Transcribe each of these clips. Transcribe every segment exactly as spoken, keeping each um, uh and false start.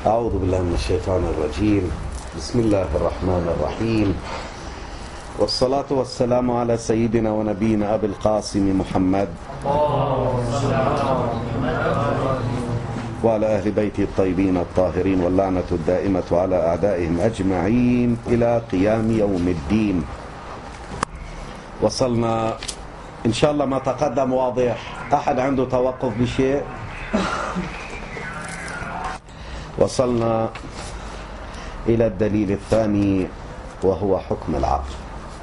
أعوذ بالله من الشيطان الرجيم. بسم الله الرحمن الرحيم، والصلاة والسلام على سيدنا ونبينا أبي القاسم محمد وعلى أهل بيته الطيبين الطاهرين، واللعنة الدائمة على أعدائهم أجمعين إلى قيام يوم الدين. وصلنا إن شاء الله ما تقدم واضح. أحد عنده توقف بشيء؟ وصلنا إلى الدليل الثاني وهو حكم العقل.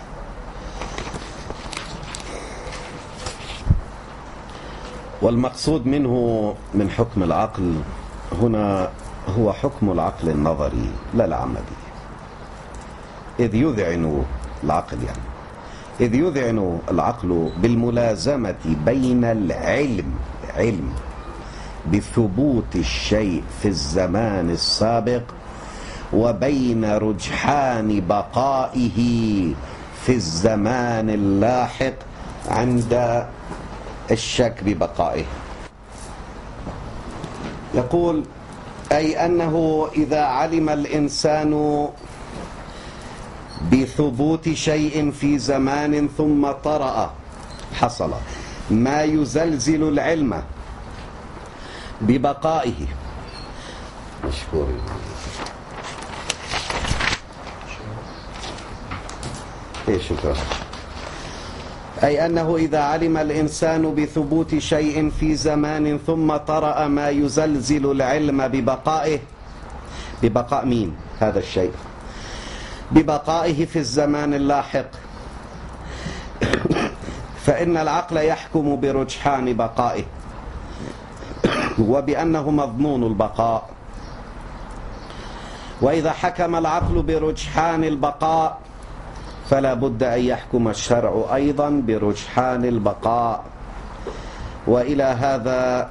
والمقصود منه من حكم العقل هنا هو حكم العقل النظري لا العملي، إذ يذعن العقل يعني إذ يذعن العقل بالملازمة بين العلم علم بثبوت الشيء في الزمان السابق وبين رجحان بقائه في الزمان اللاحق عند الشك ببقائه. يقول أي أنه إذا علم الإنسان بثبوت شيء في زمان ثم طرأ حصل ما يزلزل العلم ببقائه. مشكور. ايه شكرا. أي أنه إذا علم الإنسان بثبوت شيء في زمان ثم طرأ ما يزلزل العلم ببقائه. ببقاء مين هذا الشيء؟ ببقائه في الزمان اللاحق، فإن العقل يحكم برجحان بقائه وبأنه مضمون البقاء. وإذا حكم العقل برجحان البقاء فلا بد أن يحكم الشرع أيضا برجحان البقاء. وإلى هذا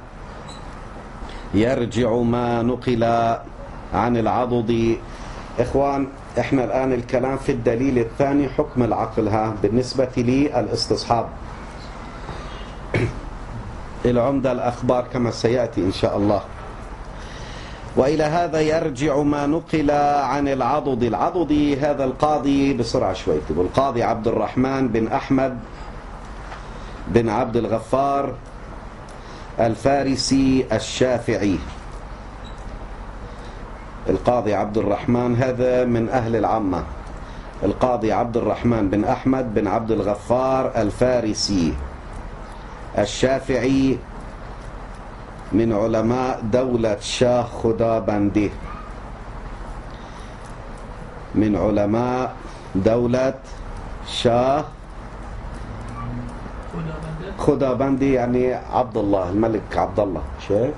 يرجع ما نقل عن العضد. إخوان، إحنا الآن الكلام في الدليل الثاني حكم العقل. ها بالنسبة لي الاستصحاب العمدة الأخبار كما سيأتي إن شاء الله. وإلى هذا يرجع ما نقل عن العضد. العضد هذا القاضي، بسرعة شوي، القاضي عبد الرحمن بن أحمد بن عبد الغفار الفارسي الشافعي. القاضي عبد الرحمن هذا من أهل العامة. القاضي عبد الرحمن بن أحمد بن عبد الغفار الفارسي الشافعي من علماء دولة شاه خدابندي، من علماء دولة شاه خدابندي، يعني عبد الله الملك عبد الله شيخ.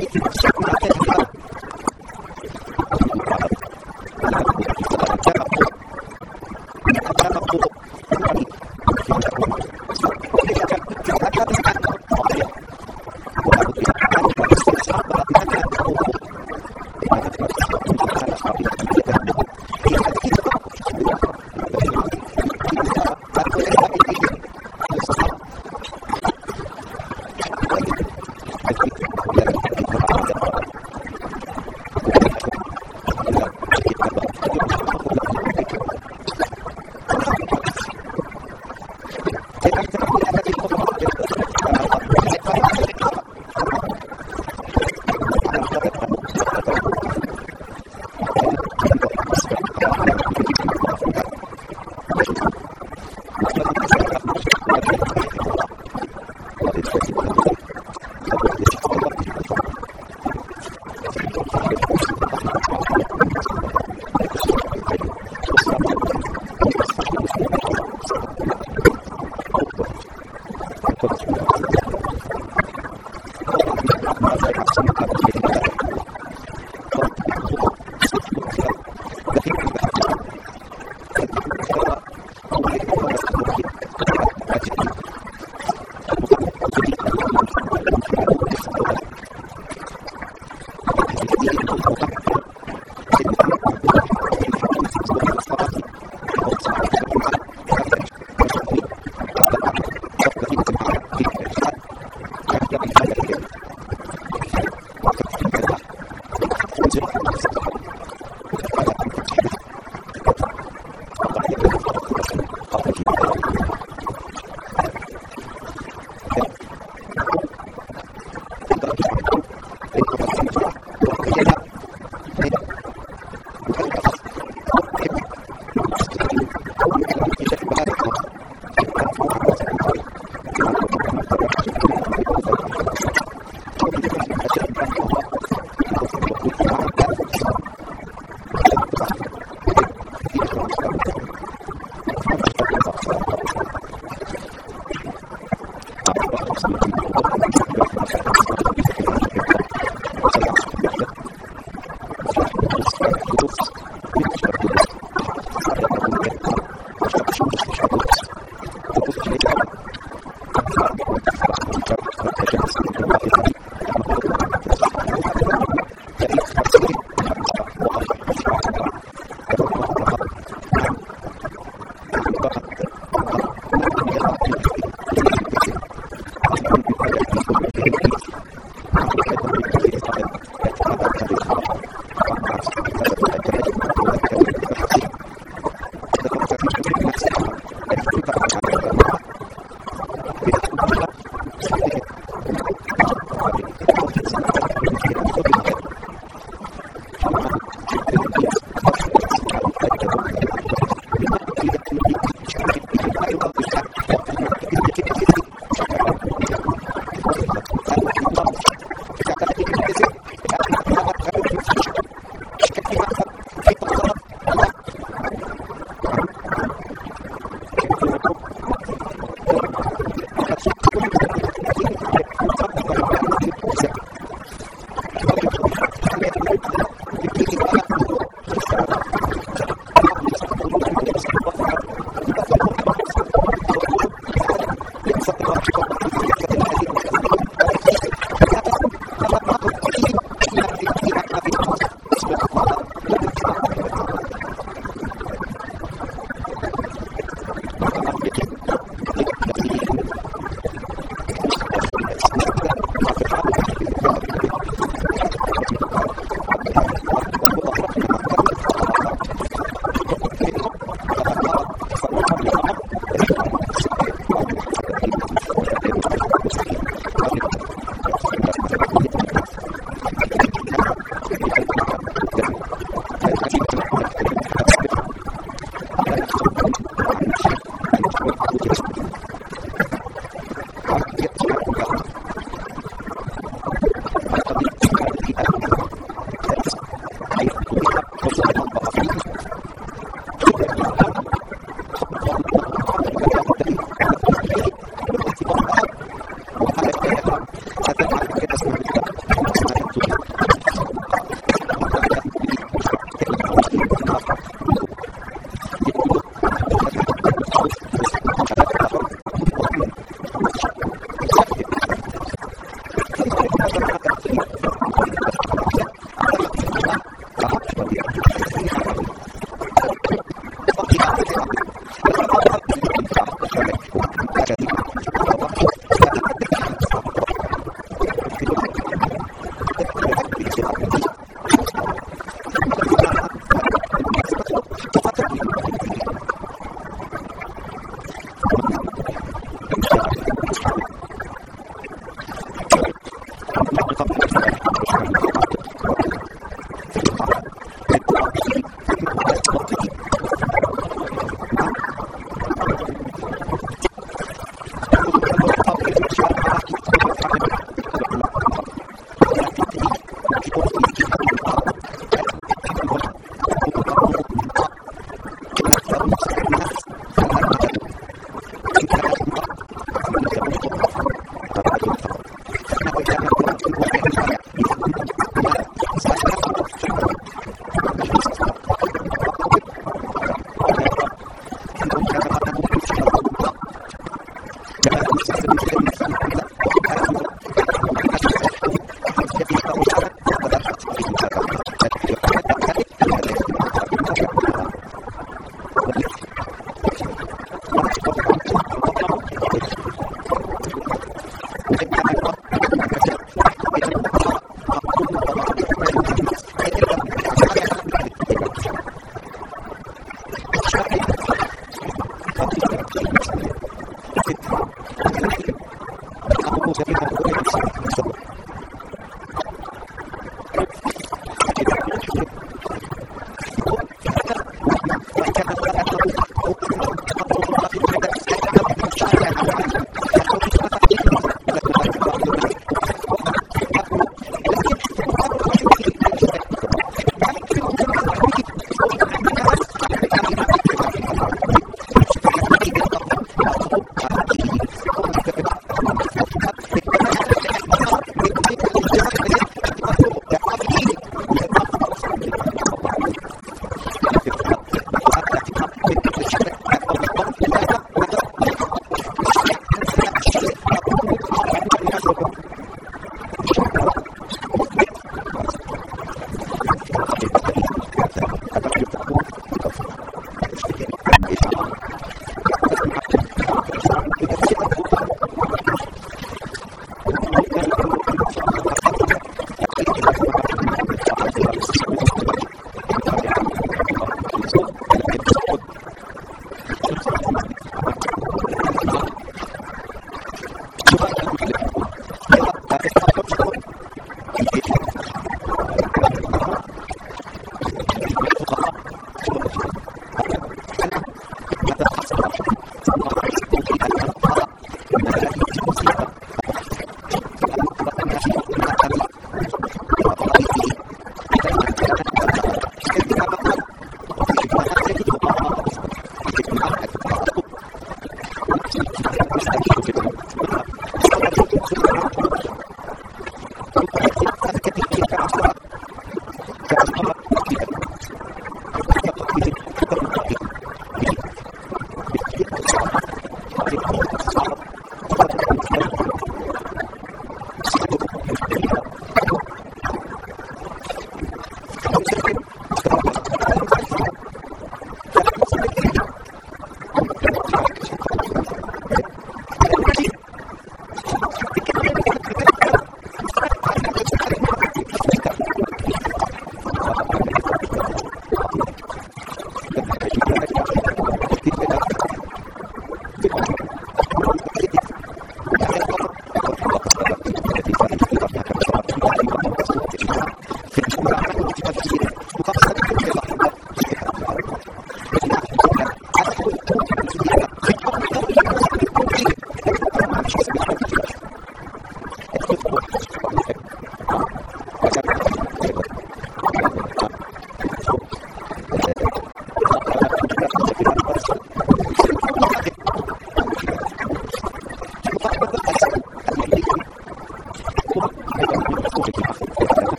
Thank you.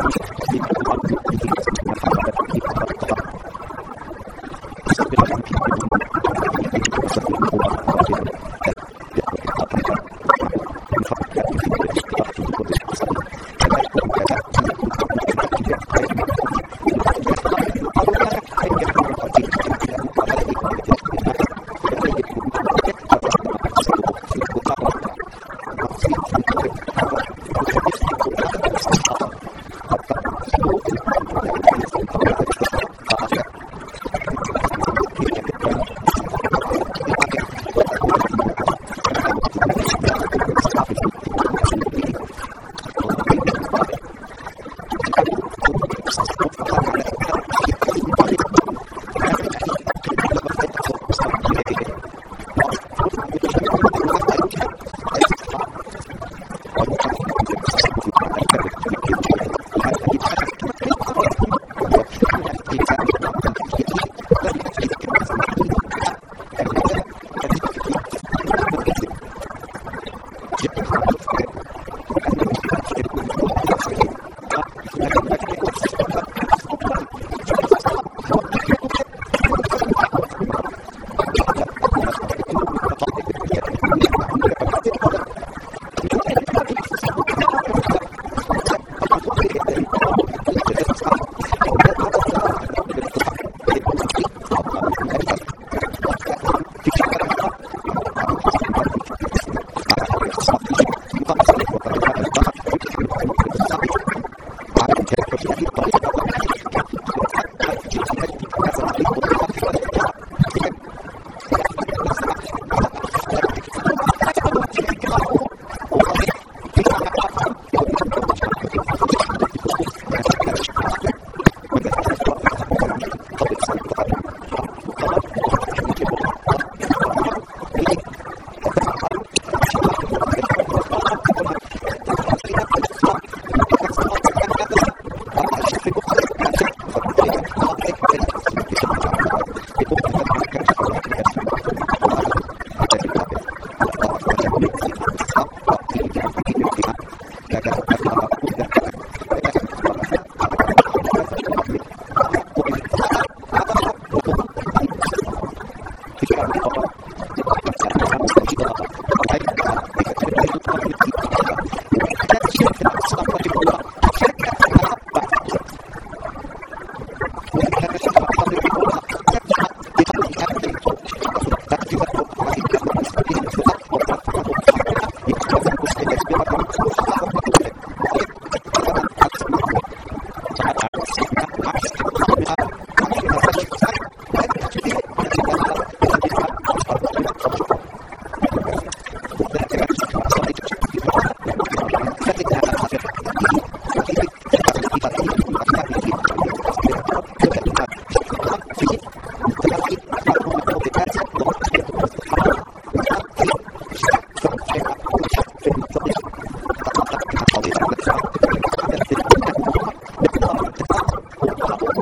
Thank you.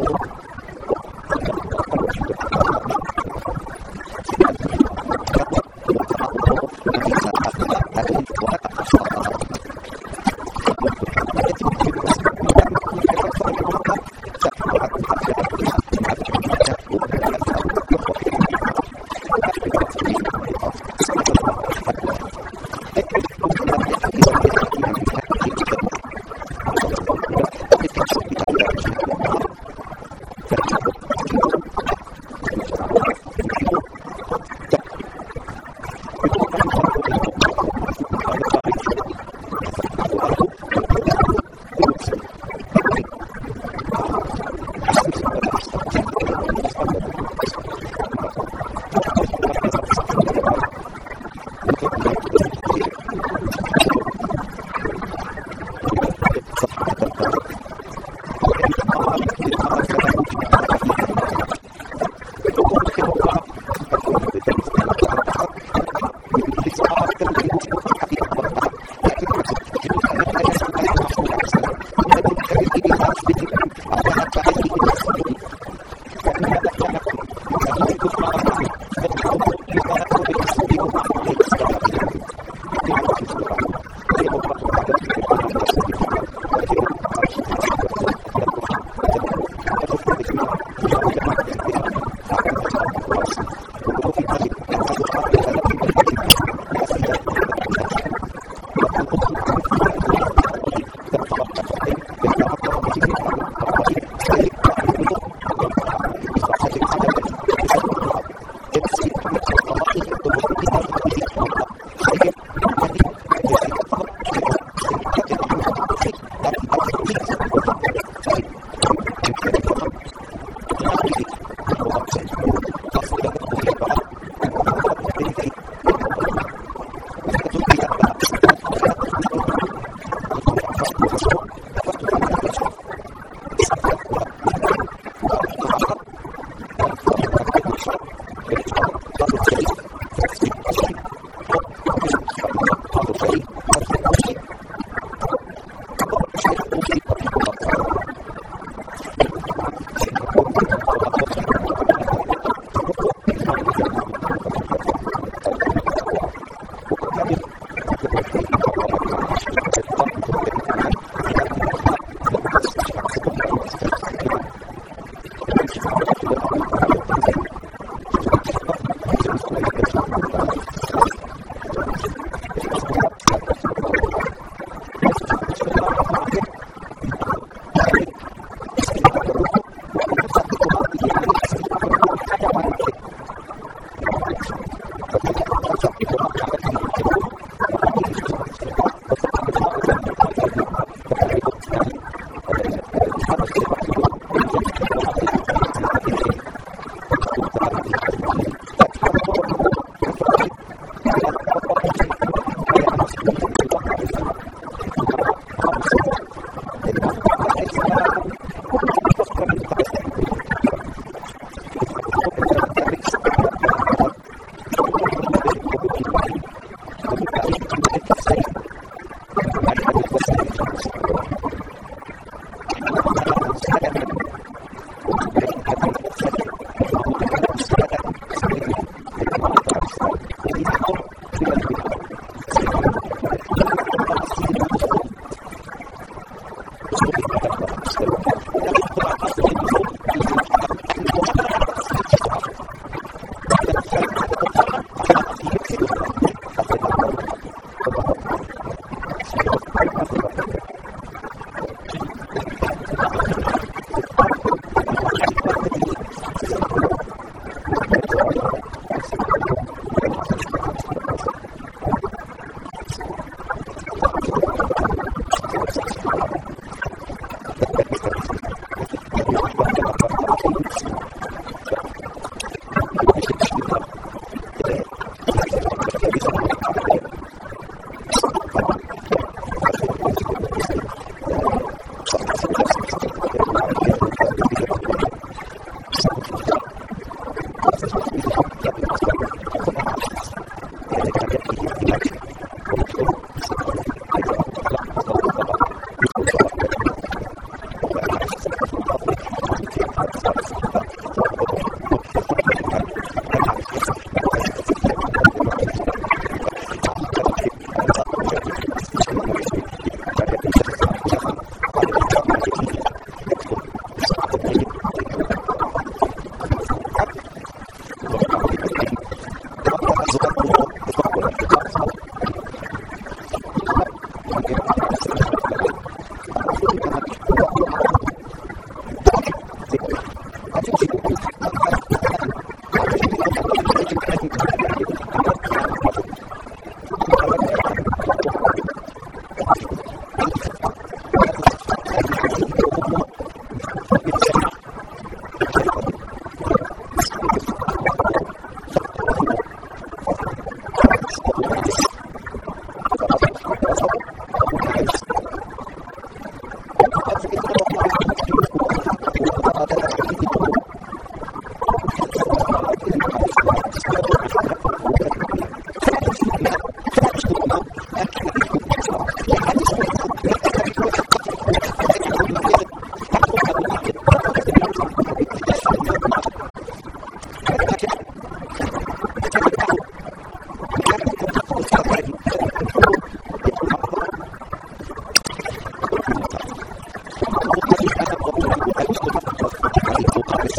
Gracias.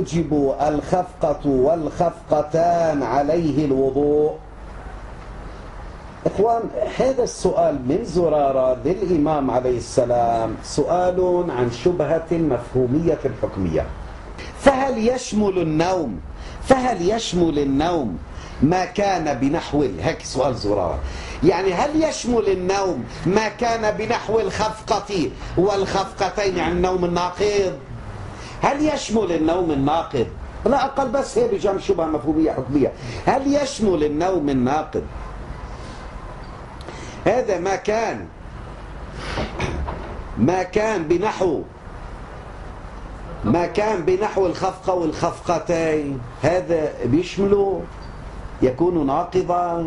أيوجب الخفقة والخفقتان عليه الوضوء؟ إخوان، هذا السؤال من زرارة للإمام عليه السلام سؤال عن شبهة مفهومية حكمية. فهل يشمل النوم فهل يشمل النوم ما كان بنحو، هيك سؤال زرارة، يعني هل يشمل النوم ما كان بنحو الخفقة والخفقتين عن النوم الناقض؟ هل يشمل النوم الناقض؟ لا أقل بس هي بجمع شبهة مفهومية حكمية. هل يشمل النوم الناقض هذا ما كان ما كان بنحو ما كان بنحو الخفقة والخفقتين، هذا بيشمله يكون ناقضا؟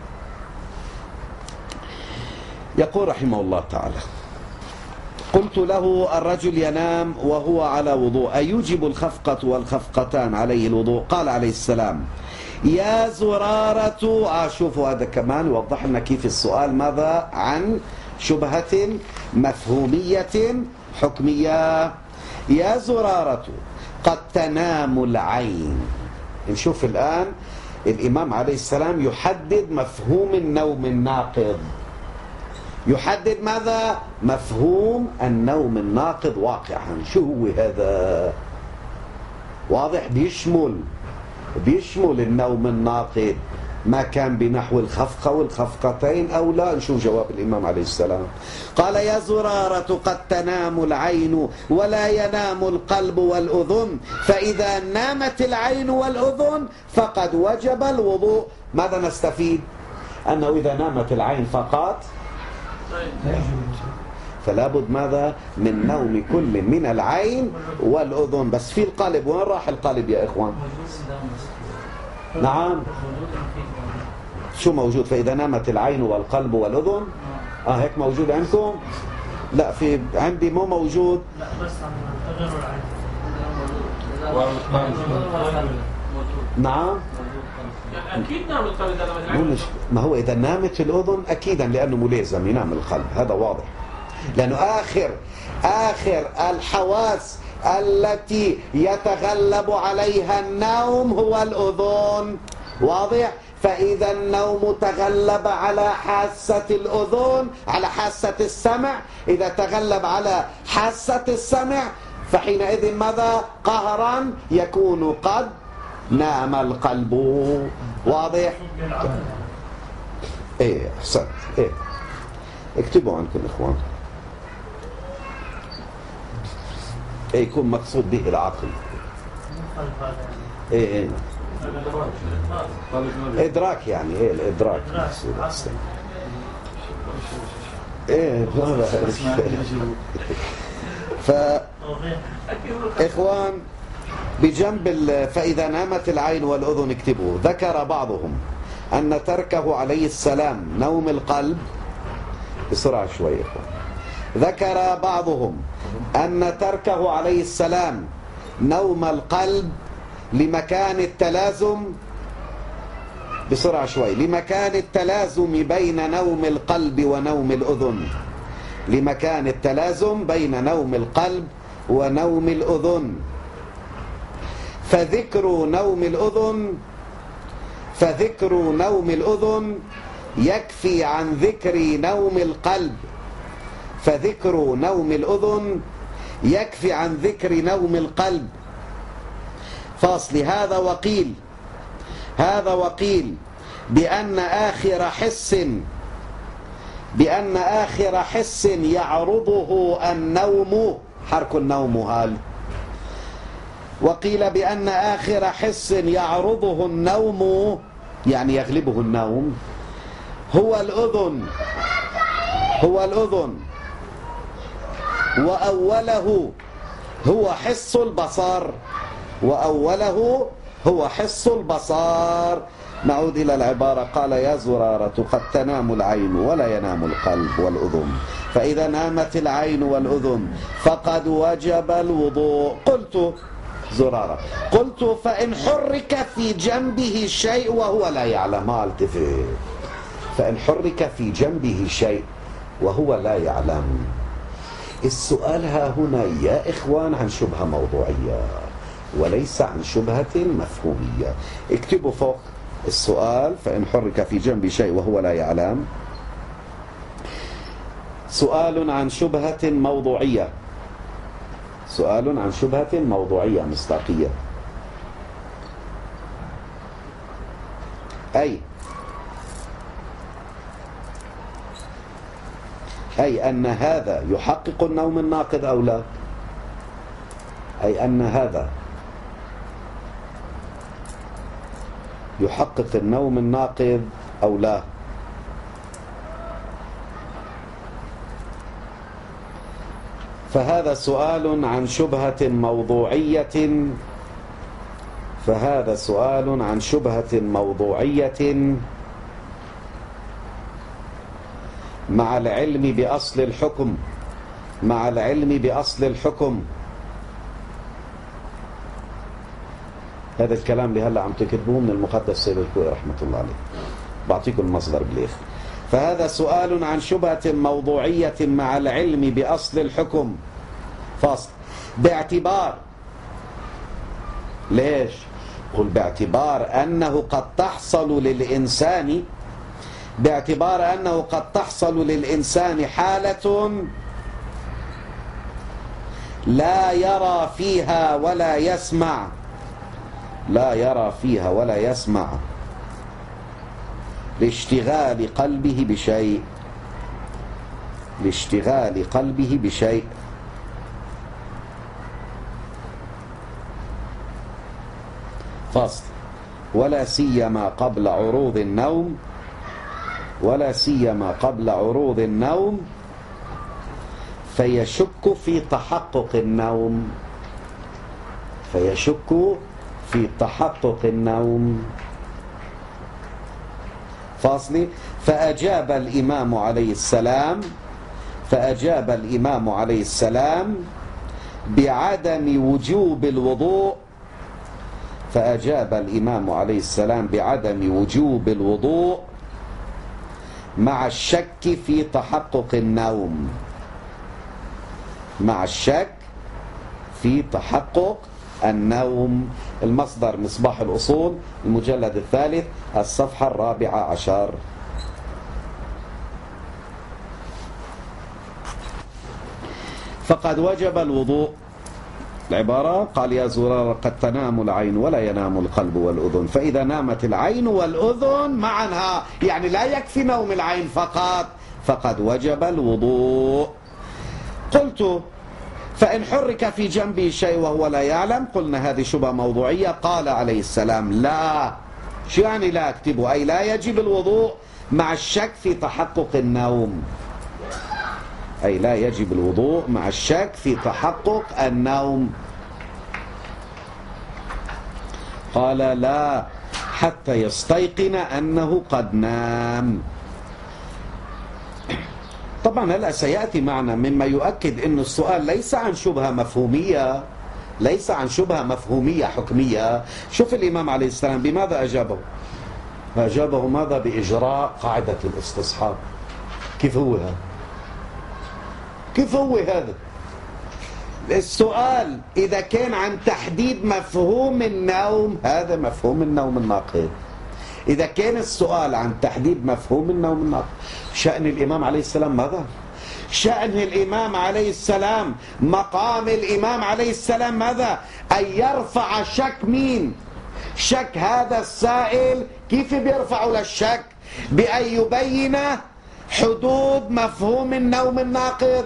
يقول رحمه الله تعالى: قلت له الرجل ينام وهو على وضوء، أيوجب الخفقة والخفقتان عليه الوضوء؟ قال عليه السلام: يا زرارة. آه شوفوا هذا كمان يوضح لنا كيف السؤال ماذا عن شبهة مفهومية حكمية. يا زرارة قد تنام العين. نشوف الآن الإمام عليه السلام يحدد مفهوم النوم الناقض. يحدد ماذا؟ مفهوم النوم الناقض واقعا. شو هو هذا؟ واضح بيشمل بيشمل النوم الناقض ما كان بنحو الخفقة والخفقتين أو لا. نشوف جواب الإمام عليه السلام. قال: يا زرارة قد تنام العين ولا ينام القلب والأذن، فإذا نامت العين والأذن فقد وجب الوضوء. ماذا نستفيد؟ أنه إذا نامت العين فقط فلا بد ماذا؟ من نوم كل من العين والأذن. بس في القلب، وين راح القلب يا إخوان؟ نعم، شو موجود؟ فإذا نامت العين والقلب والأذن. آه هيك موجود عندكم؟ لا، في عندي مو موجود. لا بس عن نعم أكيد نام القلب إذا نامت العين. ما هو إذا نامت الأذن أكيدا، لأنه ملازم ينام القلب، هذا واضح. لأنه آخر آخر الحواس التي يتغلب عليها النوم هو الأذن. واضح؟ فإذا النوم تغلب على حاسة الأذن، على حاسة السمع، إذا تغلب على حاسة السمع فحينئذ ماذا؟ قهرا يكون قد نام القلب. واضح؟ ايه احسنت. ايه اكتبوا عنكم اخوان. ايه يكون مقصود به العقل. ايه ايه ادراك، يعني ايه الادراك؟ ايه ف اخوان بجنب فإذا نامت العين والأذن اكتبوا. ذكر بعضهم أن تركه عليه السلام نوم القلب. بسرعة شوي إخوان. ذكر بعضهم أن تركه عليه السلام نوم القلب لمكان التلازم. بسرعة شوي. لمكان التلازم بين نوم القلب ونوم الأذن. لمكان التلازم بين نوم القلب ونوم الأذن. فذكر نوم الأذن فذكر نوم الأذن يكفي عن ذكر نوم القلب. فذكر نوم الأذن يكفي عن ذكر نوم القلب. فاصل. هذا وقيل هذا وقيل بأن آخر حس بأن آخر حس يعرضه النوم، حرك النوم هال. وقيل بأن آخر حس يعرضه النوم، يعني يغلبه النوم، هو الأذن هو الأذن وأوله هو حس البصر وأوله هو حس البصر. نعود إلى العبارة. قال: يا زرارة قد تنام العين ولا ينام القلب والأذن، فإذا نامت العين والأذن فقد وجب الوضوء. قلت زرارة قلت: فإن حرك في جنبه شيء وهو لا يعلم. ما التفت. فإن حرك في جنبه شيء وهو لا يعلم. السؤال ها هنا يا إخوان عن شبهة موضوعية. وليس عن شبهة مفهومية. اكتبوا فوق السؤال: فإن حرك في جنب شيء وهو لا يعلم. سؤال عن شبهة موضوعية، سؤال عن شبهة موضوعية مصداقية. أي أي أن هذا يحقق النوم الناقض أو لا؟ أي أن هذا يحقق النوم الناقض أو لا؟ فهذا سؤال عن شبهة موضوعية فهذا سؤال عن شبهة موضوعية مع العلم بأصل الحكم مع العلم بأصل الحكم. هذا الكلام اللي هلا عم تكتبوه من المقدس سيد الكوي رحمة الله عليه، بعطيكم المصدر بالآخر. فهذا سؤال عن شبهة موضوعية مع العلم بأصل الحكم، فاصل، باعتبار، ليش؟ قل باعتبار أنه قد تحصل للإنسان باعتبار أنه قد تحصل للإنسان حالة لا يرى فيها ولا يسمع لا يرى فيها ولا يسمع لاشتغال قلبه بشيء لاشتغال قلبه بشيء فصل، ولا سيما قبل عروض النوم ولا سيما قبل عروض النوم فيشك في تحقق النوم فيشك في تحقق النوم فاصلي. فأجاب الإمام عليه السلام فأجاب الإمام عليه السلام بعدم وجوب الوضوء فأجاب الإمام عليه السلام بعدم وجوب الوضوء مع الشك في تحقق النوم مع الشك في تحقق النوم. المصدر مصباح الأصول، المجلد الثالث، الصفحة الرابعة عشر. فقد وجب الوضوء. العبارة قال: يا زرار قد تنام العين ولا ينام القلب والأذن، فإذا نامت العين والأذن معا، يعني لا يكفي نوم العين فقط، فقد وجب الوضوء. قلت: فإن حرك في جنبه شيء وهو لا يعلم. قلنا هذه شبهة موضوعية. قال عليه السلام: لا. شو يعني لا اكتبوا؟ أي لا يجب الوضوء مع الشك في تحقق النوم أي لا يجب الوضوء مع الشك في تحقق النوم. قال: لا، حتى يستيقن أنه قد نام. طبعا هلأ سيأتي معنا مما يؤكد أن السؤال ليس عن شبهة مفهومية ليس عن شبهة مفهومية حكمية. شوف الإمام عليه السلام بماذا أجابه؟ أجابه ماذا؟ بإجراء قاعدة الاستصحاب. كيف هو هذا؟ كيف هو هذا؟ السؤال إذا كان عن تحديد مفهوم النوم، هذا مفهوم النوم الناقض. إذا كان السؤال عن تحديد مفهوم النوم الناقض، شأن الإمام عليه السلام ماذا؟ شأن الإمام عليه السلام، مقام الإمام عليه السلام ماذا؟ أن يرفع شك مين؟ شك هذا السائل. كيف بيرفع للشك؟ بأن يبين حدود مفهوم النوم الناقض.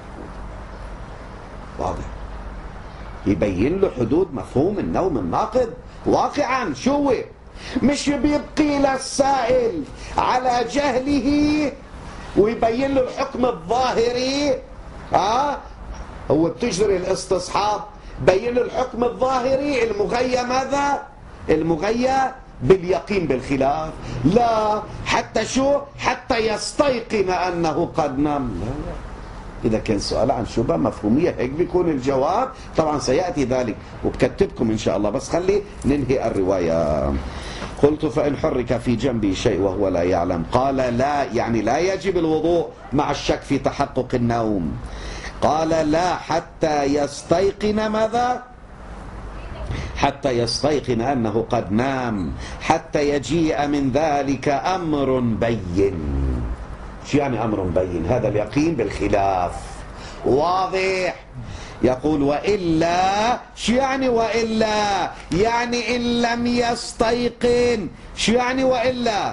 واضح؟ يبين له حدود مفهوم النوم الناقض واقعا. شو هو؟ مش بيبقي للسائل على جهله ويبين له الحكم الظاهري. ها؟ هو بتجري الاستصحاب، بين له الحكم الظاهري المغيى ماذا؟ المغيى باليقين بالخلاف. لا، حتى شو؟ حتى يستيقن أنه قد نام. لا لا. إذا كان سؤال عن شبهة مفهومية هيك بيكون الجواب. طبعا سيأتي ذلك وبكتبكم إن شاء الله، بس خلي ننهي الرواية. قلت: فإن حرك في جنبه شيء وهو لا يعلم. قال: لا، يعني لا يجب الوضوء مع الشك في تحقق النوم. قال: لا، حتى يستيقن ماذا؟ حتى يستيقن أنه قد نام، حتى يجيء من ذلك أمر بين. شو يعني أمر بين؟ هذا اليقين بالخلاف واضح. يقول وإلا، شو يعني وإلا؟ يعني إن لم يستيقن. شو يعني وإلا؟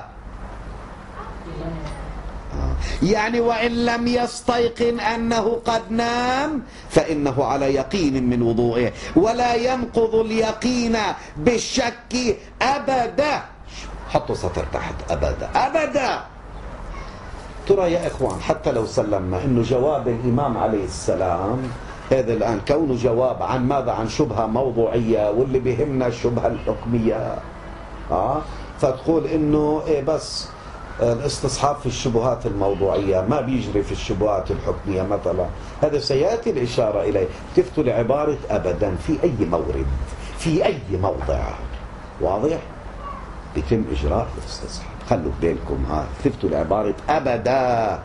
يعني وإن لم يستيقن أنه قد نام فإنه على يقين من وضوئه، ولا ينقض اليقين بالشك أبدا. حطوا سطر تحت أبدا أبدا. ترى يا إخوان حتى لو سلمنا إنه جواب الإمام عليه السلام هذا الآن كونه جواب عن ماذا؟ عن شبهة موضوعية، واللي بيهمنا الشبهة الحكمية. آه فتقول إنه إيه بس الاستصحاب في الشبهات الموضوعية ما بيجري في الشبهات الحكمية مثلا. هذا سيأتي الإشارة إليه. تفتوا لعبارة أبدا في أي مورد في أي موضع واضح بيتم إجراء الاستصحاب. خلوا بالكم ها، تفتوا لعبارة أبدا.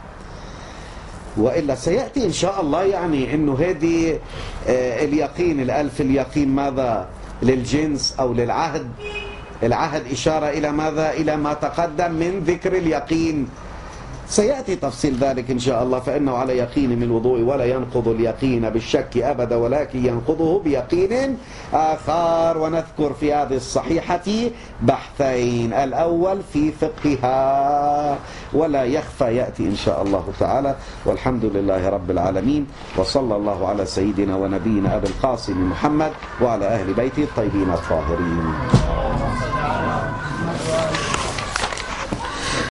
وإلا سيأتي إن شاء الله يعني إنه هذه اليقين الألف اليقين ماذا؟ للجنس أو للعهد. العهد إشارة إلى ماذا؟ إلى ما تقدم من ذكر اليقين. سيأتي تفصيل ذلك إن شاء الله. فإنه على يقين من الوضوء ولا ينقض اليقين بالشك أبدا، ولكن ينقضه بيقين آخر. ونذكر في هذه الصحيحة بحثين، الأول في فقهها ولا يخفى يأتي إن شاء الله تعالى. والحمد لله رب العالمين، وصلى الله على سيدنا ونبينا أبي القاسم محمد وعلى أهل بيته الطيبين الطاهرين.